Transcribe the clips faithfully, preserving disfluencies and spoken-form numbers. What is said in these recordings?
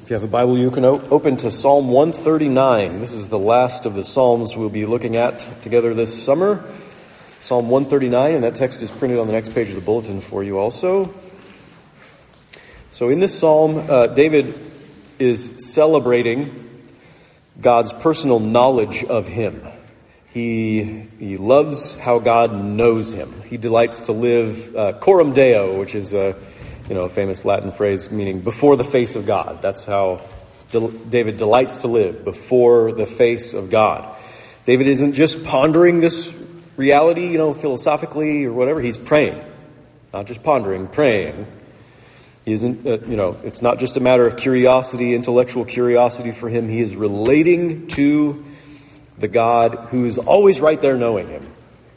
If you have a Bible, you can o- open to Psalm one thirty-nine. This is the last of the Psalms we'll be looking at together this summer. Psalm one thirty-nine, and that text is printed on the next page of the bulletin for you also. So in this psalm, uh, David is celebrating God's personal knowledge of him. He he loves how God knows him. He delights to live uh, coram Deo, which is a you know a famous Latin phrase meaning before the face of God. That's how Del- David delights to live, before the face of God. David isn't just pondering this reality, you know, philosophically or whatever. He's praying, not just pondering, praying. He isn't, uh, you know, it's not just a matter of curiosity, intellectual curiosity for him. He is relating to the God who's always right there knowing him.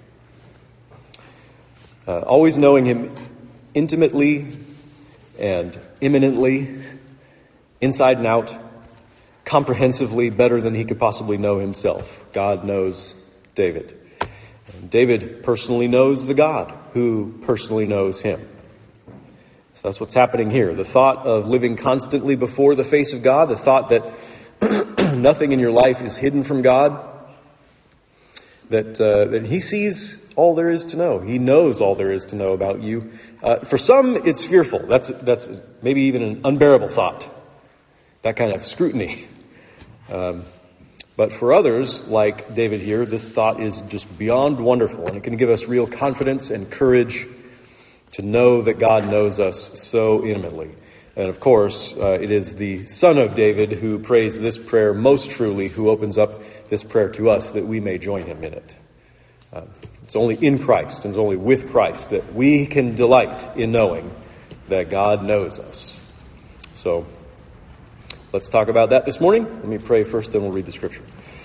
Uh, always knowing him intimately and imminently, inside and out, comprehensively, better than he could possibly know himself. God knows David. And David personally knows the God who personally knows him. So that's what's happening here. The thought of living constantly before the face of God, the thought that nothing in your life is hidden from God, that uh, that he sees all there is to know. He knows all there is to know about you. Uh, for some, it's fearful. That's that's maybe even an unbearable thought, that kind of scrutiny. Um, but for others, like David here, this thought is just beyond wonderful, and it can give us real confidence and courage to know that God knows us so intimately. And of course, uh, it is the Son of David who prays this prayer most truly, who opens up this prayer to us that we may join him in it. Uh, it's only in Christ and it's only with Christ that we can delight in knowing that God knows us. So let's talk about that this morning. Let me pray first, then we'll read the scripture.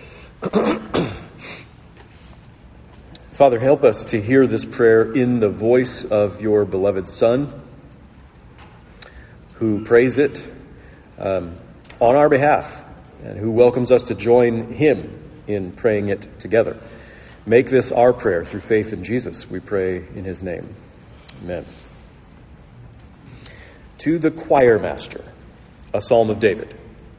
Father, help us to hear this prayer in the voice of your beloved Son, who prays it um, on our behalf, and who welcomes us to join him in praying it together. Make this our prayer through faith in Jesus, we pray in his name. Amen. To the choir master, a psalm of David.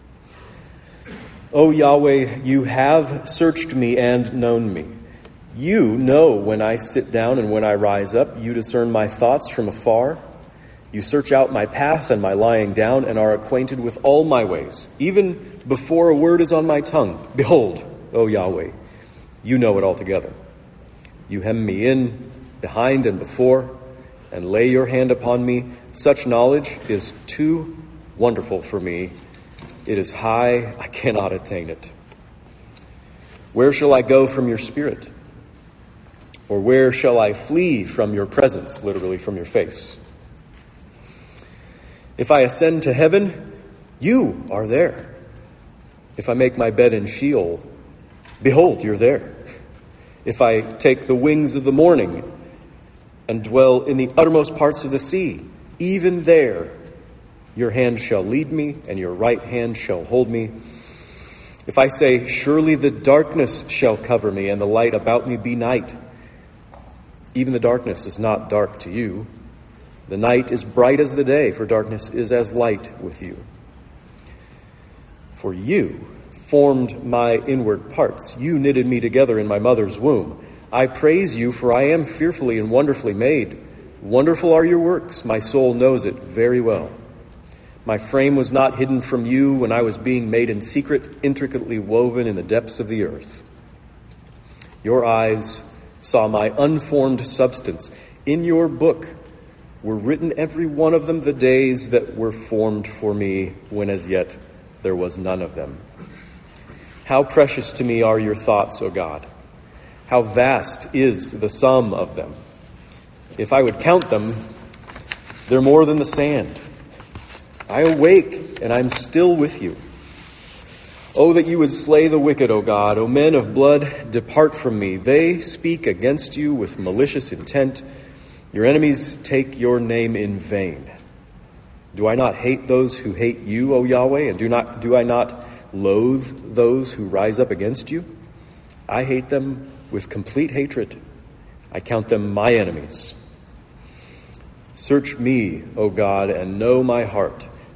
O Yahweh, you have searched me and known me. You know when I sit down and when I rise up. You discern my thoughts from afar. You search out my path and my lying down, and are acquainted with all my ways, even before a word is on my tongue. Behold, O Yahweh, you know it altogether. You hem me in, behind and before, and lay your hand upon me. Such knowledge is too wonderful for me. It is high, I cannot attain it. Where shall I go from your spirit? Or where shall I flee from your presence, literally from your face? If I ascend to heaven, you are there. If I make my bed in Sheol, behold, you're there. If I take the wings of the morning and dwell in the uttermost parts of the sea, even there your hand shall lead me, and your right hand shall hold me. If I say, surely the darkness shall cover me, and the light about me be night, even the darkness is not dark to you. The night is bright as the day, for darkness is as light with you. For you formed my inward parts. You knitted me together in my mother's womb. I praise you, for I am fearfully and wonderfully made. Wonderful are your works. My soul knows it very well. My frame was not hidden from you when I was being made in secret, intricately woven in the depths of the earth. Your eyes saw my unformed substance. In your book were written every one of them, the days that were formed for me, when as yet there was none of them. How precious to me are your thoughts, O God! How vast is the sum of them! If I would count them, they're more than the sand. I awake, and I'm still with you. Oh, that you would slay the wicked, O God! O men of blood, depart from me. They speak against you with malicious intent. Your enemies take your name in vain. Do I not hate those who hate you, O Yahweh? And do not do I not loathe those who rise up against you? I hate them with complete hatred. I count them my enemies. Search me, O God, and know my heart.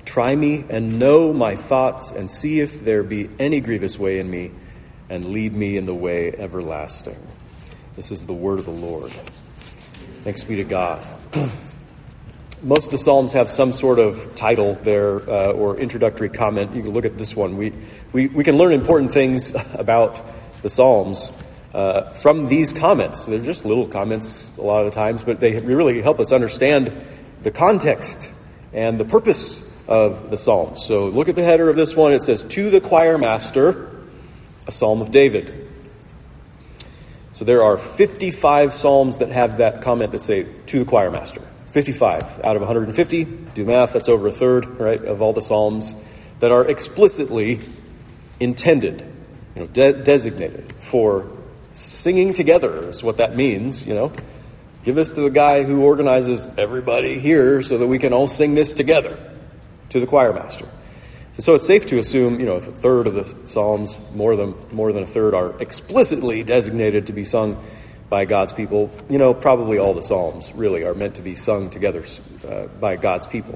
Try me and know my thoughts, and see if there be any grievous way in me, and lead me in the way everlasting. This is the word of the Lord. Thanks be to God. Most of the Psalms have some sort of title there uh, or introductory comment. You can look at this one. We, we, we can learn important things about the Psalms uh, from these comments. They're just little comments a lot of the times, but they really help us understand the context and the purpose of the Psalms. So look at the header of this one. It says, "To the choir master, a Psalm of David." So there are fifty-five Psalms that have that comment that say, "To the choir master." fifty-five out of one hundred fifty. Do math, that's over a third, right, of all the Psalms that are explicitly intended, you know, de- designated for singing together is what that means, you know. Give this to the guy who organizes everybody here so that we can all sing this together, to the choir master. And so it's safe to assume, you know, if a third of the Psalms, more than more than a third, are explicitly designated to be sung by God's people, you know, probably all the Psalms really are meant to be sung together uh, by God's people.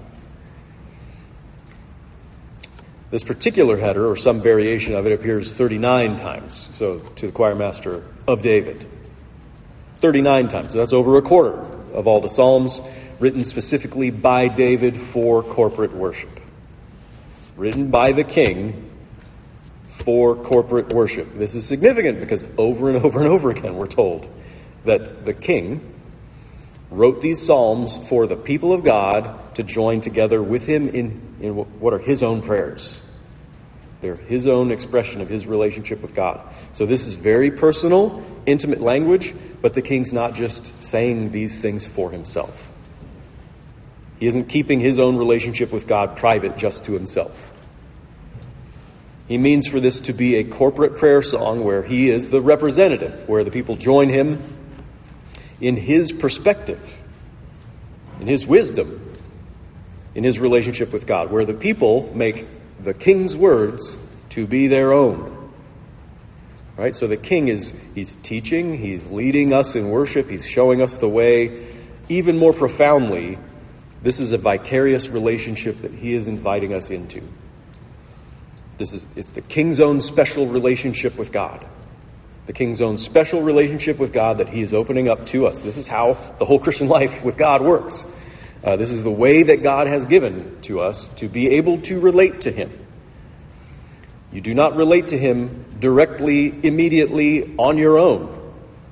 This particular header, or some variation of it, appears thirty-nine times. So, to the choir master of David. thirty-nine times. So that's over a quarter of all the Psalms written specifically by David for corporate worship. Written by the king for corporate worship. This is significant because over and over and over again we're told that the king wrote these psalms for the people of God to join together with him in, in what are his own prayers. They're his own expression of his relationship with God. So this is very personal, intimate language, but the king's not just saying these things for himself. He isn't keeping his own relationship with God private just to himself. He means for this to be a corporate prayer song where he is the representative, where the people join him in his perspective, in his wisdom, in his relationship with God, where the people make the king's words to be their own. Right? So the king is, he's teaching, he's leading us in worship, he's showing us the way. Even more profoundly, this is a vicarious relationship that he is inviting us into. This is, it's the king's own special relationship with God. The king's own special relationship with God that he is opening up to us. This is how the whole Christian life with God works. Uh, this is the way that God has given to us to be able to relate to him. You do not relate to him directly, immediately, on your own.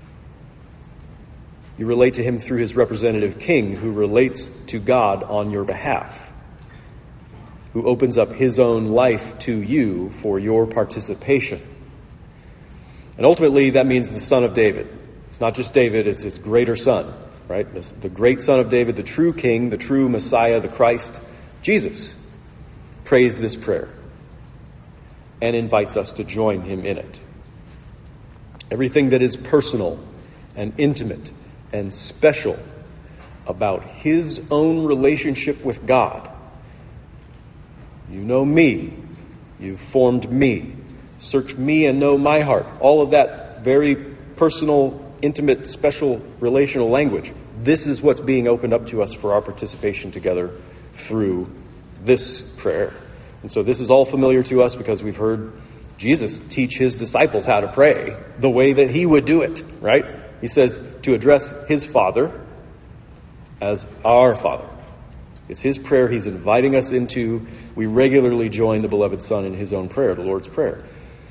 You relate to him through his representative king who relates to God on your behalf, who opens up his own life to you for your participation. And ultimately, that means the son of David. It's not just David, it's his greater son, right? The, the great son of David, the true king, the true Messiah, the Christ, Jesus, prays this prayer and invites us to join him in it. Everything that is personal and intimate and special about his own relationship with God. You know me. You've formed me. Search me and know my heart. All of that very personal, intimate, special relational language. This is what's being opened up to us for our participation together through this prayer. And so this is all familiar to us because we've heard Jesus teach his disciples how to pray the way that he would do it, right? He says to address his Father as our Father. It's his prayer he's inviting us into. We regularly join the beloved Son in his own prayer, the Lord's Prayer.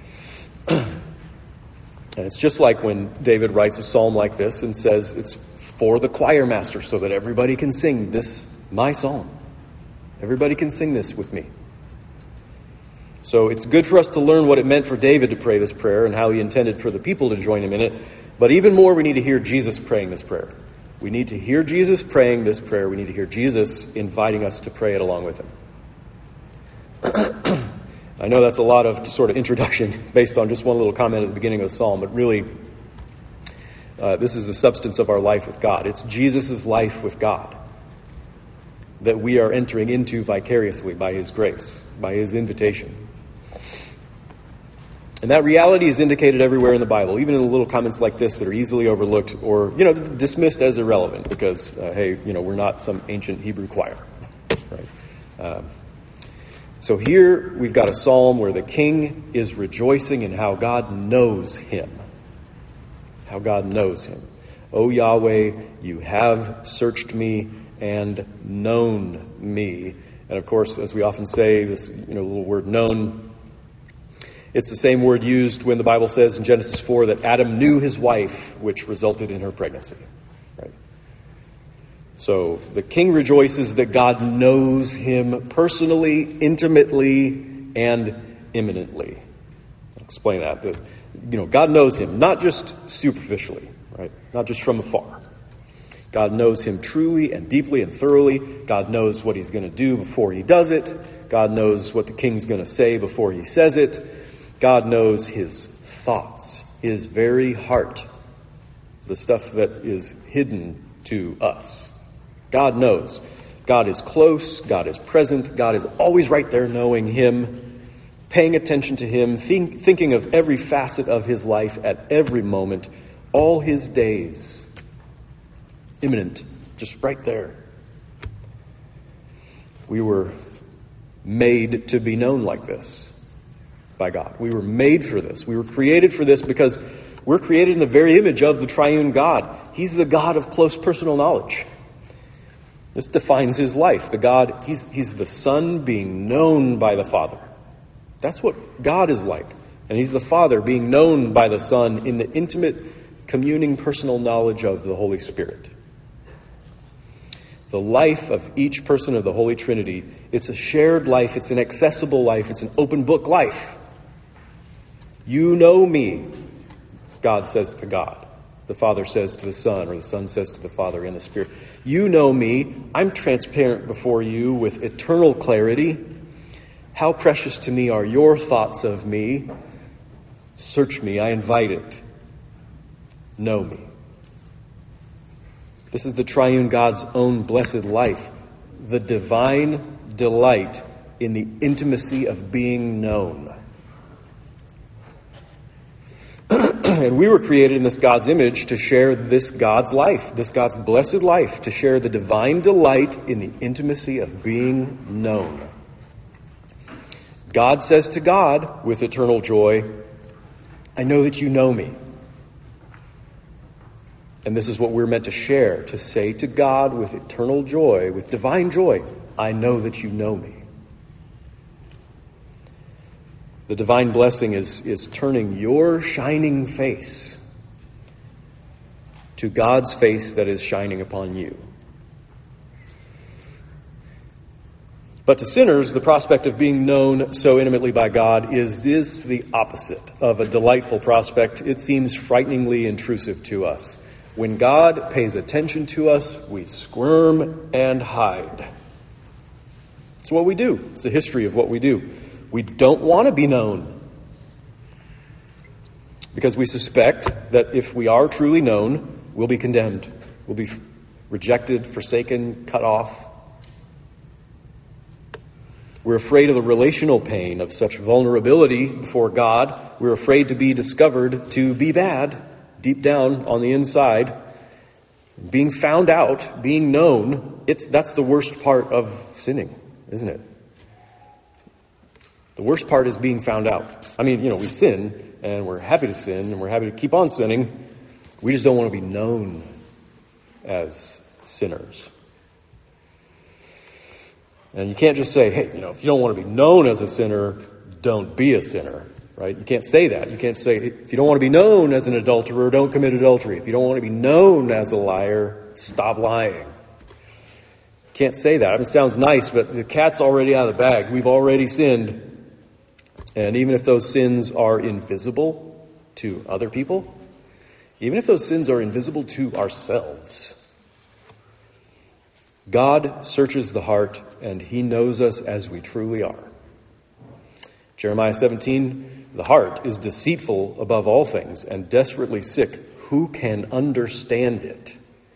And it's just like when David writes a psalm like this and says it's for the choir master so that everybody can sing this, my psalm. Everybody can sing this with me. So it's good for us to learn what it meant for David to pray this prayer and how he intended for the people to join him in it. But even more, we need to hear Jesus praying this prayer. We need to hear Jesus praying this prayer. We need to hear Jesus inviting us to pray it along with him. I know that's a lot of sort of introduction based on just one little comment at the beginning of the psalm, but really, uh, this is the substance of our life with God. It's Jesus' life with God that we are entering into vicariously by his grace, by his invitation. And that reality is indicated everywhere in the Bible, even in the little comments like this that are easily overlooked or, you know, dismissed as irrelevant because, uh, hey, you know, we're not some ancient Hebrew choir, right? Uh, So here we've got a psalm where the king is rejoicing in how God knows him. How God knows him. O Yahweh, you have searched me and known me. And of course, as we often say, this you know little word known, it's the same word used when the Bible says in Genesis four that Adam knew his wife, which resulted in her pregnancy. Right? So the king rejoices that God knows him personally, intimately, and imminently. I'll explain that. But, you know, God knows him, not just superficially, right? Not just from afar. God knows him truly and deeply and thoroughly. God knows what he's going to do before he does it. God knows what the king's going to say before he says it. God knows his thoughts, his very heart, the stuff that is hidden to us. God knows. God is close. God is present. God is always right there knowing him, paying attention to him, think, thinking of every facet of his life at every moment, all his days. Imminent, just right there. We were made to be known like this by God. We were made for this. We were created for this because we're created in the very image of the triune God. He's the God of close personal knowledge. This defines his life. The God, he's, he's the Son being known by the Father. That's what God is like. And he's the Father being known by the Son in the intimate, communing personal knowledge of the Holy Spirit. The life of each person of the Holy Trinity, it's a shared life, it's an accessible life, it's an open book life. You know me, God says to God. The Father says to the Son, or the Son says to the Father in the Spirit. You know me, I'm transparent before you with eternal clarity. How precious to me are your thoughts of me. Search me, I invite it. Know me. This is the triune God's own blessed life, the divine delight in the intimacy of being known. And we were created in this God's image to share this God's life, this God's blessed life, to share the divine delight in the intimacy of being known. God says to God with eternal joy, I know that you know me. And this is what we're meant to share, to say to God with eternal joy, with divine joy, I know that you know me. The divine blessing is, is turning your shining face to God's face that is shining upon you. But to sinners, the prospect of being known so intimately by God is, is the opposite of a delightful prospect. It seems frighteningly intrusive to us. When God pays attention to us, we squirm and hide. It's what we do. It's the history of what we do. We don't want to be known because we suspect that if we are truly known, we'll be condemned. We'll be rejected, forsaken, cut off. We're afraid of the relational pain of such vulnerability before God. We're afraid to be discovered to be bad. Deep down on the inside, being found out, being known, it's that's the worst part of sinning, isn't it? The worst part is being found out. I mean, you know, we sin, and we're happy to sin, and we're happy to keep on sinning. We just don't want to be known as sinners. And you can't just say, hey, you know, if you don't want to be known as a sinner, don't be a sinner. Right? You can't say that. You can't say, if you don't want to be known as an adulterer, don't commit adultery. If you don't want to be known as a liar, stop lying. You can't say that. I mean, it sounds nice, but the cat's already out of the bag. We've already sinned. And even if those sins are invisible to other people, even if those sins are invisible to ourselves, God searches the heart and he knows us as we truly are. Jeremiah seventeen, the heart is deceitful above all things and desperately sick. Who can understand it?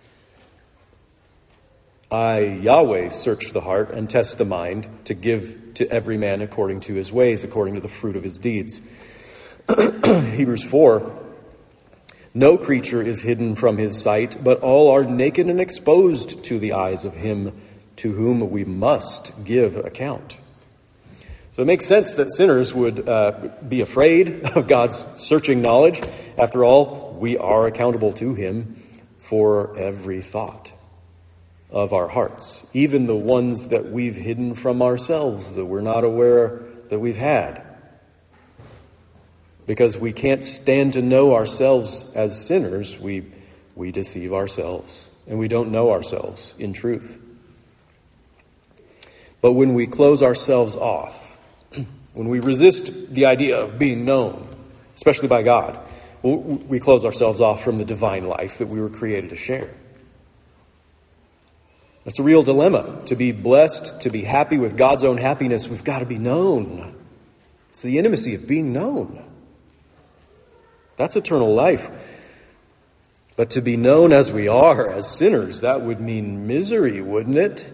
I, Yahweh, search the heart and test the mind to give to every man according to his ways, according to the fruit of his deeds. Hebrews four, no creature is hidden from his sight, but all are naked and exposed to the eyes of him to whom we must give account. So it makes sense that sinners would uh, be afraid of God's searching knowledge. After all, we are accountable to him for every thought of our hearts, even the ones that we've hidden from ourselves that we're not aware that we've had. Because we can't stand to know ourselves as sinners, we, we deceive ourselves, and we don't know ourselves in truth. But when we close ourselves off, when we resist the idea of being known, especially by God, we close ourselves off from the divine life that we were created to share. That's a real dilemma. To be blessed, to be happy with God's own happiness, we've got to be known. It's the intimacy of being known. That's eternal life. But to be known as we are, as sinners, that would mean misery, wouldn't it?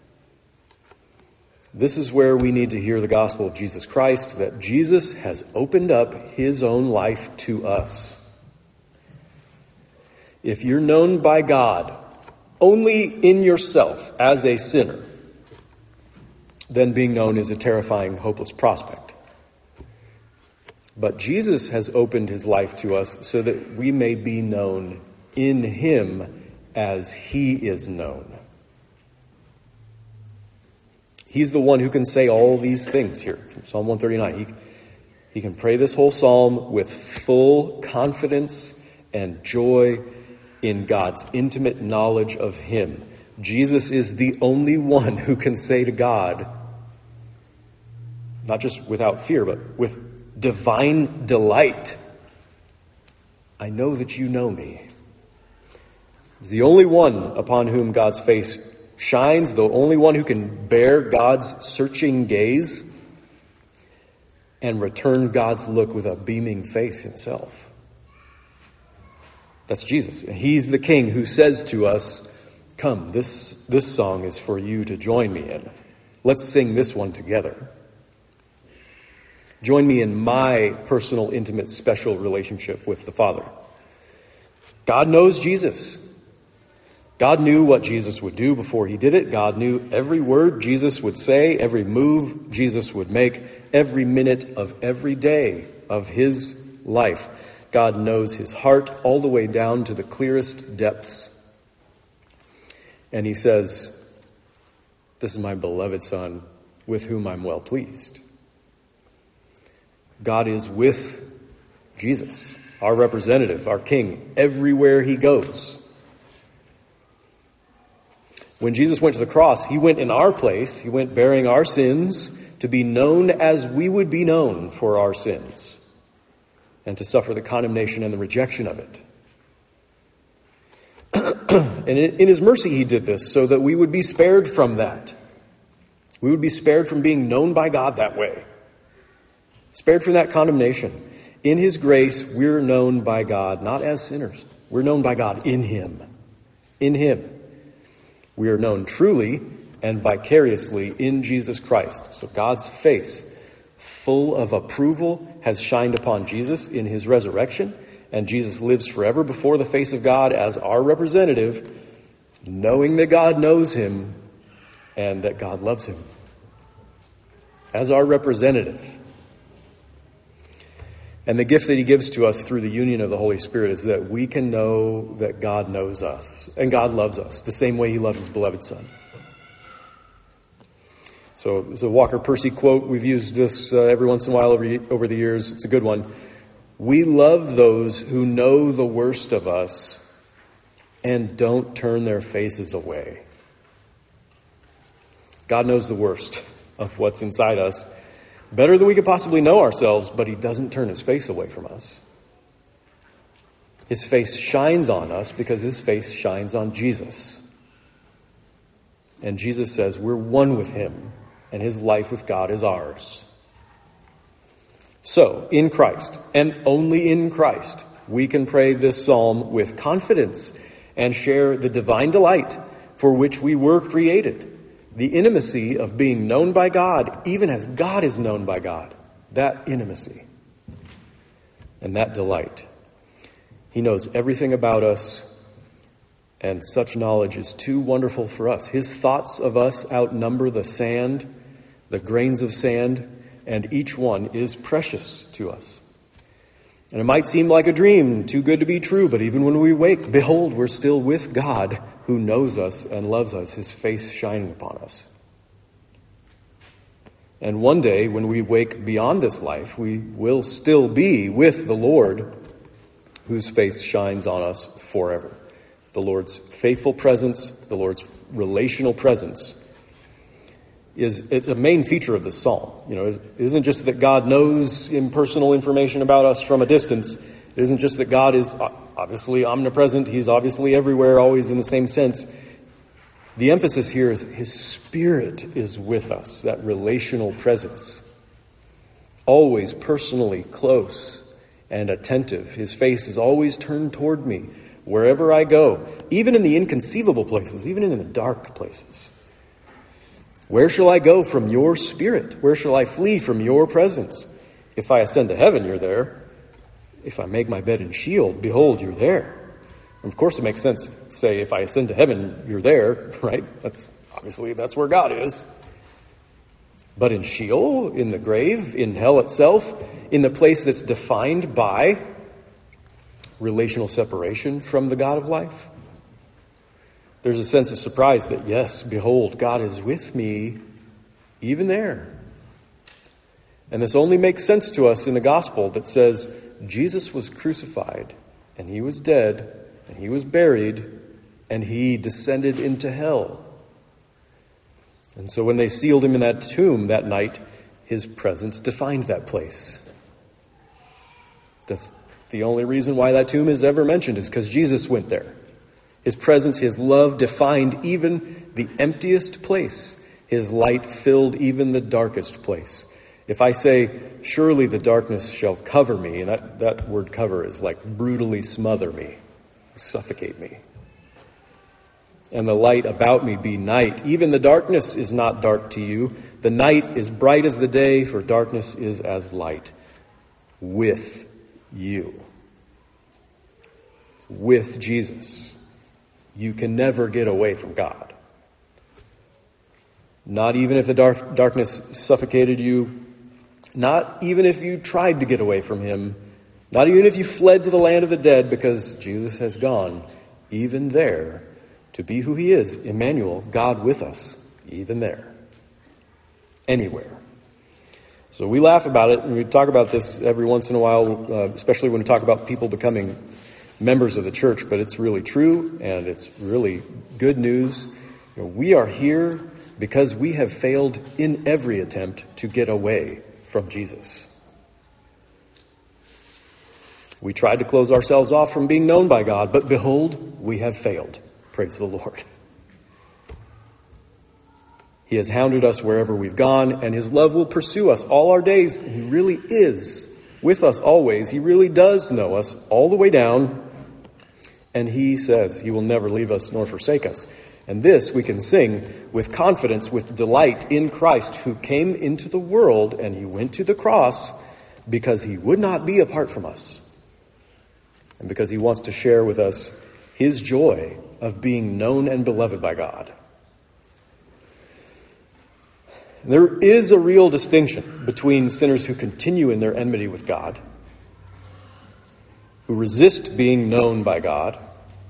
This is where we need to hear the gospel of Jesus Christ, that Jesus has opened up his own life to us. If you're known by God only in yourself as a sinner, then being known is a terrifying, hopeless prospect. But Jesus has opened his life to us so that we may be known in him as he is known. He's the one who can say all these things here from Psalm one thirty-nine. He, he can pray this whole psalm with full confidence and joy in God's intimate knowledge of him. Jesus is the only one who can say to God, not just without fear, but with divine delight, I know that you know me. He's the only one upon whom God's face shines, the only one who can bear God's searching gaze and return God's look with a beaming face himself. That's Jesus. He's the King who says to us, come, this, this song is for you to join me in. Let's sing this one together. Join me in my personal, intimate, special relationship with the Father. God knows Jesus. God knew what Jesus would do before he did it. God knew every word Jesus would say, every move Jesus would make, every minute of every day of his life. God knows his heart all the way down to the clearest depths. And he says, this is my beloved Son, with whom I'm well pleased. God is with Jesus, our representative, our King, everywhere he goes. When Jesus went to the cross, he went in our place. He went bearing our sins to be known as we would be known for our sins and to suffer the condemnation and the rejection of it. And in his mercy, he did this so that we would be spared from that. We would be spared from being known by God that way. Spared from that condemnation. In his grace, we're known by God, not as sinners. We're known by God in him. In him. We are known truly and vicariously in Jesus Christ. So God's face, full of approval, has shined upon Jesus in his resurrection, and Jesus lives forever before the face of God as our representative, knowing that God knows him and that God loves him. As our representative. And the gift that he gives to us through the union of the Holy Spirit is that we can know that God knows us and God loves us the same way he loves his beloved Son. So there's a Walker Percy quote. We've used this uh, every once in a while over, over the years. It's a good one. We love those who know the worst of us and don't turn their faces away. God knows the worst of what's inside us better than we could possibly know ourselves, but he doesn't turn his face away from us. His face shines on us because his face shines on Jesus. And Jesus says we're one with him, and his life with God is ours. So, in Christ, and only in Christ, we can pray this psalm with confidence and share the divine delight for which we were created. The intimacy of being known by God, even as God is known by God. That intimacy and that delight. He knows everything about us, and such knowledge is too wonderful for us. His thoughts of us outnumber the sand, the grains of sand and each one is precious to us. And it might seem like a dream, too good to be true, but even when we wake, behold, we're still with God who knows us and loves us, his face shining upon us. And one day, when we wake beyond this life, we will still be with the Lord, whose face shines on us forever. The Lord's faithful presence, the Lord's relational presence, is it's a main feature of this psalm. You know, it isn't just that God knows impersonal information about us from a distance. It isn't just that God is obviously omnipresent. He's obviously everywhere, always in the same sense. The emphasis here is his Spirit is with us, that relational presence. Always personally close and attentive. His face is always turned toward me wherever I go, even in the inconceivable places, even in the dark places. Where shall I go from your Spirit? Where shall I flee from your presence? If I ascend to heaven, you're there. If I make my bed in Sheol, behold, you're there. And of course, it makes sense to say, if I ascend to heaven, you're there, right? That's obviously, that's where God is. But in Sheol, in the grave, in hell itself, in the place that's defined by relational separation from the God of life, there's a sense of surprise that, yes, behold, God is with me, even there. And this only makes sense to us in the gospel that says Jesus was crucified, and he was dead, and he was buried, and he descended into hell. And so when they sealed him in that tomb that night, his presence defined that place. That's the only reason why that tomb is ever mentioned, is because Jesus went there. His presence, his love defined even the emptiest place. His light filled even the darkest place. If I say, surely the darkness shall cover me, and that, that word cover is like brutally smother me, suffocate me. And the light about me be night. Even the darkness is not dark to you. The night is bright as the day, for darkness is as light. With you. With Jesus. You can never get away from God. Not even if the dark, darkness suffocated you. Not even if you tried to get away from him. Not even if you fled to the land of the dead, because Jesus has gone. Even there, to be who he is, Emmanuel, God with us. Even there. Anywhere. So we laugh about it, and we talk about this every once in a while, uh, especially when we talk about people becoming members of the church, but it's really true, and it's really good news. You know, we are here because we have failed in every attempt to get away from Jesus. We tried to close ourselves off from being known by God, but behold, we have failed. Praise the Lord. He has hounded us wherever we've gone, and his love will pursue us all our days. He really is with us always. He really does know us all the way down. And he says he will never leave us nor forsake us. And this we can sing with confidence, with delight in Christ, who came into the world and he went to the cross because he would not be apart from us. And because he wants to share with us his joy of being known and beloved by God. And there is a real distinction between sinners who continue in their enmity with God, who resist being known by God,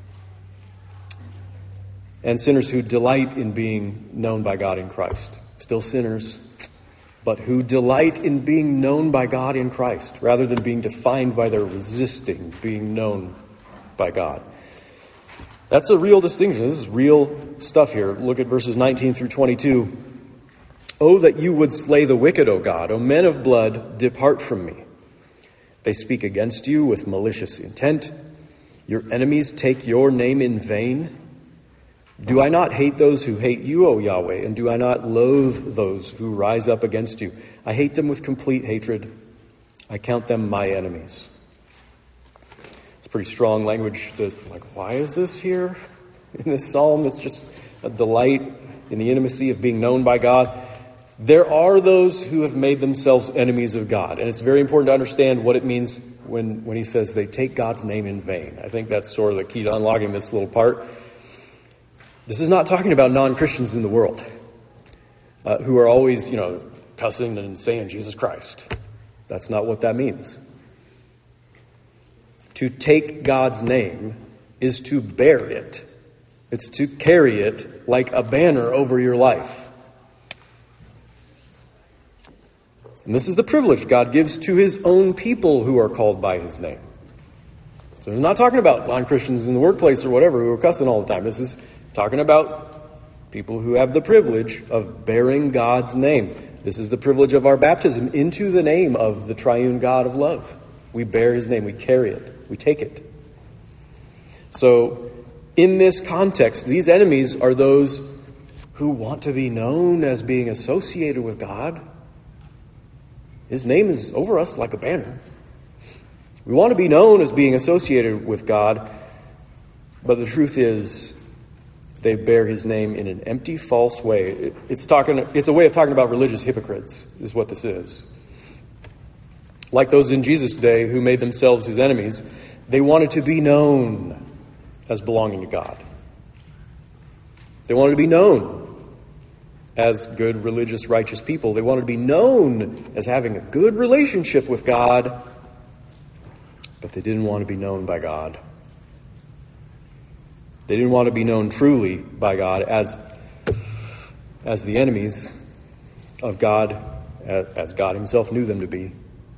and sinners who delight in being known by God in Christ. Still sinners, but who delight in being known by God in Christ, rather than being defined by their resisting being known by God. That's a real distinction. This is real stuff here. Look at verses nineteen through twenty-two. Oh, that you would slay the wicked, O God. O men of blood, depart from me. They speak against you with malicious intent. Your enemies take your name in vain. Do I not hate those who hate you, O Yahweh? And do I not loathe those who rise up against you? I hate them with complete hatred. I count them my enemies. It's pretty strong language. That, like, why is this here in this psalm? That's just a delight in the intimacy of being known by God. There are those who have made themselves enemies of God. And it's very important to understand what it means when, when he says they take God's name in vain. I think that's sort of the key to unlocking this little part. This is not talking about non-Christians in the world uh, who are always, you know, cussing and saying Jesus Christ. That's not what that means. To take God's name is to bear it. It's to carry it like a banner over your life. And this is the privilege God gives to his own people who are called by his name. So he's not talking about non-Christians in the workplace or whatever who are cussing all the time. This is talking about people who have the privilege of bearing God's name. This is the privilege of our baptism into the name of the triune God of love. We bear his name. We carry it. We take it. So in this context, these enemies are those who want to be known as being associated with God. His name is over us like a banner. We want to be known as being associated with God, but the truth is they bear his name in an empty, false way. It, it's talking. It's a way of talking about religious hypocrites, is what this is. Like those in Jesus' day who made themselves his enemies, they wanted to be known as belonging to God. They wanted to be known as good, religious, righteous people. They wanted to be known as having a good relationship with God, but they didn't want to be known by God. They didn't want to be known truly by God as, as the enemies of God, as God himself knew them to be.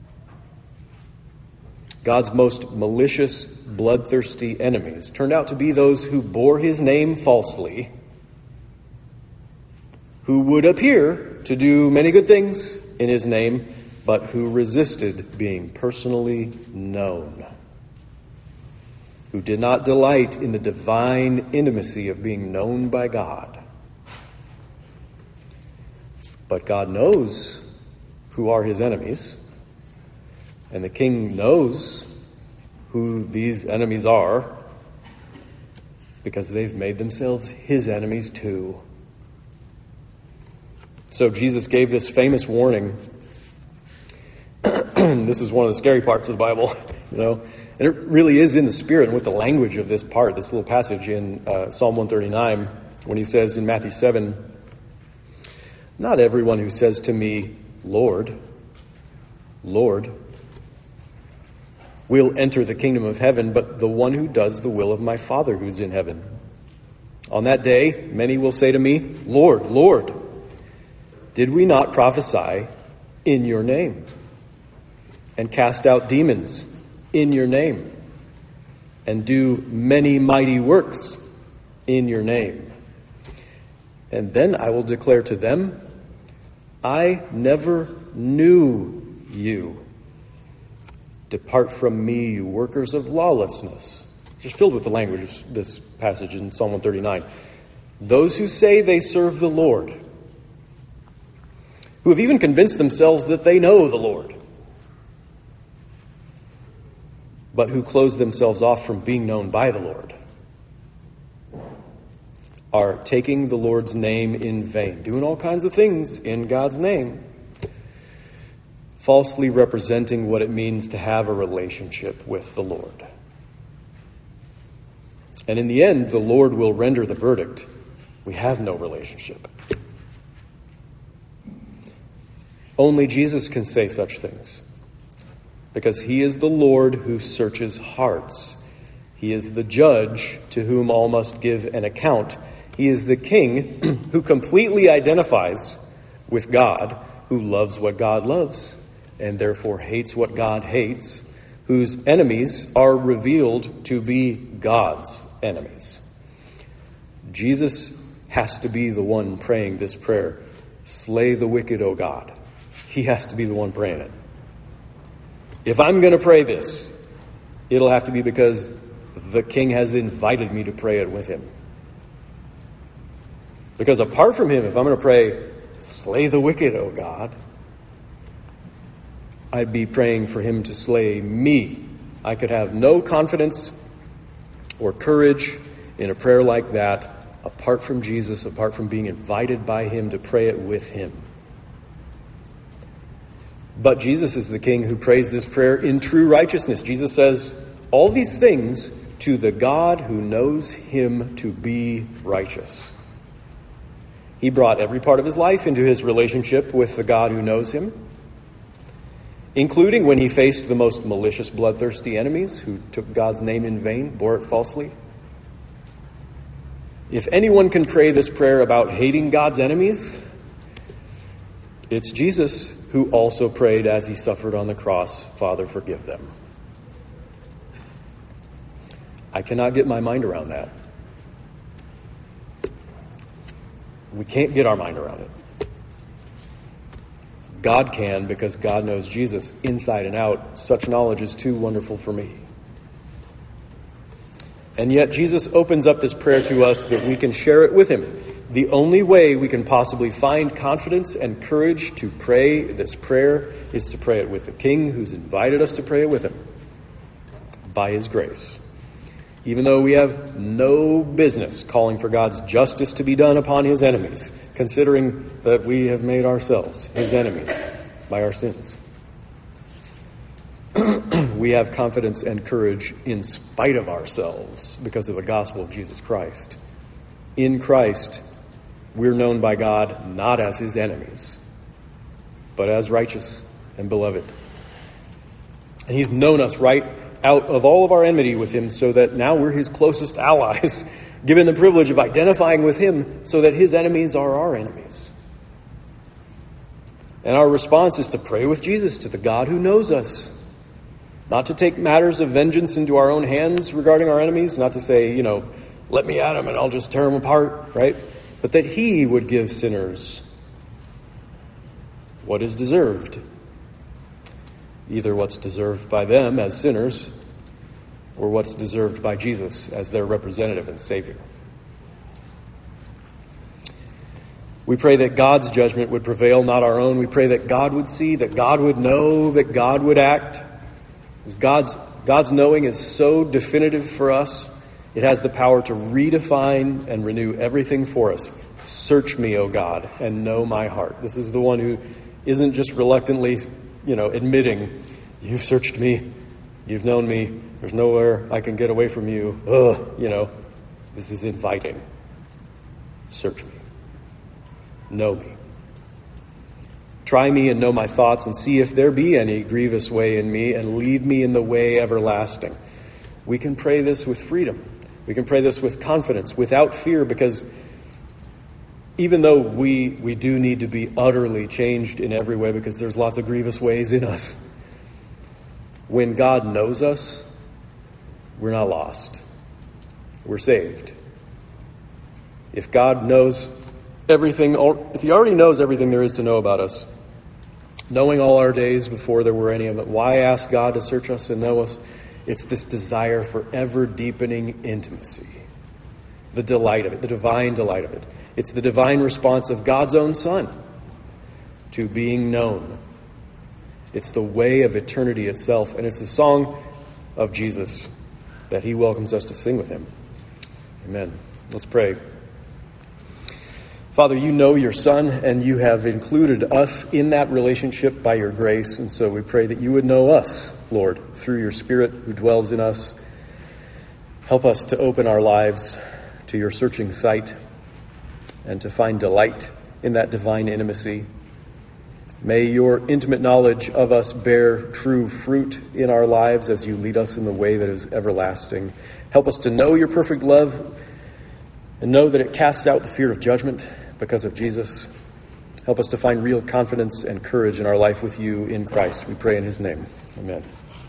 God's most malicious, bloodthirsty enemies turned out to be those who bore his name falsely, who would appear to do many good things in his name, but who resisted being personally known, who did not delight in the divine intimacy of being known by God. But God knows who are his enemies, and the king knows who these enemies are because they've made themselves his enemies too. So Jesus gave this famous warning. This is one of the scary parts of the Bible, you know. And it really is in the spirit and with the language of this part, this little passage in uh, Psalm one thirty-nine, when he says in Matthew seven, "Not everyone who says to me, 'Lord, Lord,' will enter the kingdom of heaven, but the one who does the will of my Father who is in heaven. On that day, many will say to me, 'Lord, Lord, did we not prophesy in your name and cast out demons in your name and do many mighty works in your name?' And then I will declare to them, 'I never knew you. Depart from me, you workers of lawlessness.'" Just filled with the language of this passage in Psalm one thirty-nine. Those who say they serve the Lord, who have even convinced themselves that they know the Lord, but who close themselves off from being known by the Lord, are taking the Lord's name in vain, doing all kinds of things in God's name, falsely representing what it means to have a relationship with the Lord. And in the end, the Lord will render the verdict. We have no relationship. Only Jesus can say such things, because he is the Lord who searches hearts. He is the judge to whom all must give an account. He is the king who completely identifies with God, who loves what God loves, and therefore hates what God hates, whose enemies are revealed to be God's enemies. Jesus has to be the one praying this prayer. Slay the wicked, O God. He has to be the one praying it. If I'm going to pray this, it'll have to be because the king has invited me to pray it with him. Because apart from him, if I'm going to pray, slay the wicked, O God, I'd be praying for him to slay me. I could have no confidence or courage in a prayer like that apart from Jesus, apart from being invited by him to pray it with him. But Jesus is the king who prays this prayer in true righteousness. Jesus says all these things to the God who knows him to be righteous. He brought every part of his life into his relationship with the God who knows him, including when he faced the most malicious, bloodthirsty enemies who took God's name in vain, bore it falsely. If anyone can pray this prayer about hating God's enemies, it's Jesus, who also prayed as he suffered on the cross, "Father, forgive them." I cannot get my mind around that. We can't get our mind around it. God can, because God knows Jesus inside and out. Such knowledge is too wonderful for me. And yet Jesus opens up this prayer to us that we can share it with him. The only way we can possibly find confidence and courage to pray this prayer is to pray it with the King who's invited us to pray it with him, by his grace. Even though we have no business calling for God's justice to be done upon his enemies, considering that we have made ourselves his enemies by our sins. We have confidence and courage in spite of ourselves because of the gospel of Jesus Christ. In Christ, we're known by God not as his enemies, but as righteous and beloved. And he's known us right out of all of our enmity with him, so that now we're his closest allies, given the privilege of identifying with him so that his enemies are our enemies. And our response is to pray with Jesus to the God who knows us. Not to take matters of vengeance into our own hands regarding our enemies, not to say, you know, let me at them and I'll just tear them apart, right? But that he would give sinners what is deserved. Either what's deserved by them as sinners, or what's deserved by Jesus as their representative and Savior. We pray that God's judgment would prevail, not our own. We pray that God would see, that God would know, that God would act. God's, God's knowing is so definitive for us. It has the power to redefine and renew everything for us. Search me, O God, and know my heart. This is the one who isn't just reluctantly, you know, admitting, you've searched me, you've known me, there's nowhere I can get away from you. Ugh, you know, this is inviting. Search me. Know me. Try me and know my thoughts, and see if there be any grievous way in me, and lead me in the way everlasting. We can pray this with freedom. We can pray this with confidence, without fear, because even though we, we do need to be utterly changed in every way, because there's lots of grievous ways in us, when God knows us, we're not lost. We're saved. If God knows everything, if he already knows everything there is to know about us, knowing all our days before there were any of it, why ask God to search us and know us? It's this desire for ever deepening intimacy. The delight of it, the divine delight of it. It's the divine response of God's own Son to being known. It's the way of eternity itself, and it's the song of Jesus that he welcomes us to sing with him. Amen. Let's pray. Father, you know your Son, and you have included us in that relationship by your grace, and so we pray that you would know us, Lord, through your Spirit who dwells in us. Help us to open our lives to your searching sight and to find delight in that divine intimacy. May your intimate knowledge of us bear true fruit in our lives as you lead us in the way that is everlasting. Help us to know your perfect love and know that it casts out the fear of judgment because of Jesus. Help us to find real confidence and courage in our life with you in Christ. We pray in his name. Amen.